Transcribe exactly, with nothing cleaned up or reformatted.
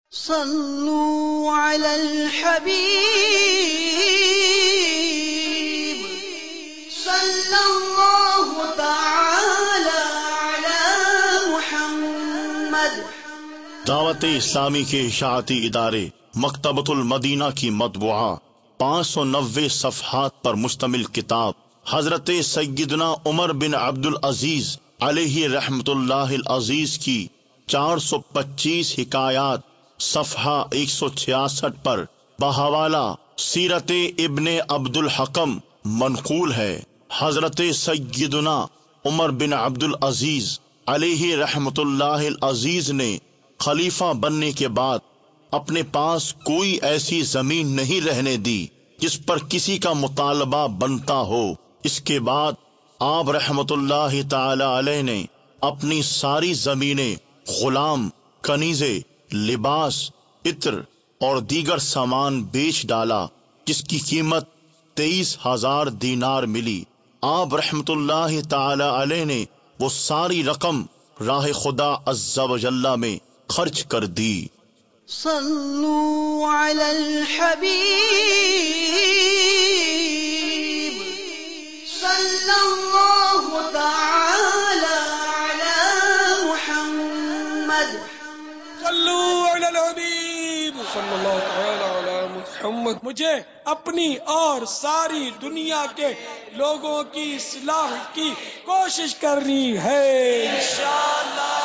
صلوا على الحبيب صلى الله تعالى على محمد۔ دعوت اسلامی کے اشاعتی ادارے مکتبۃ المدینہ کی مطبوعہ پانچ سو نوے صفحات پر مشتمل کتاب حضرت سیدنا عمر بن عبد العزیز علیہ رحمت اللہ العزیز کی چار سو پچیس حکایات صفحہ ایک سو چھیاسٹھ پر بحوالہ سیرت ابن عبد الحکم منقول ہے۔ حضرت سیدنا عمر بن عبد العزیز علیہ رحمت اللہ العزیز نے خلیفہ بننے کے بعد اپنے پاس کوئی ایسی زمین نہیں رہنے دی جس پر کسی کا مطالبہ بنتا ہو۔ اس کے بعد آپ رحمت اللہ تعالی علیہ نے اپنی ساری زمینیں غلام، کنیزے، لباس، عطر اور دیگر سامان بیچ ڈالا جس کی قیمت تیئیس ہزار دینار ملی۔ آپ رحمت اللہ تعالی علیہ نے وہ ساری رقم راہ خدا عز و جل میں خرچ کر دی۔ صلوا علی الحبیب صلی اللہ تعالی علی محمد۔ صلوا علی الحبیب صلی اللہ تعالی علی محمد۔ مجھے اپنی اور ساری دنیا کے لوگوں کی اصلاح کی کوشش کرنی ہے انشاءاللہ۔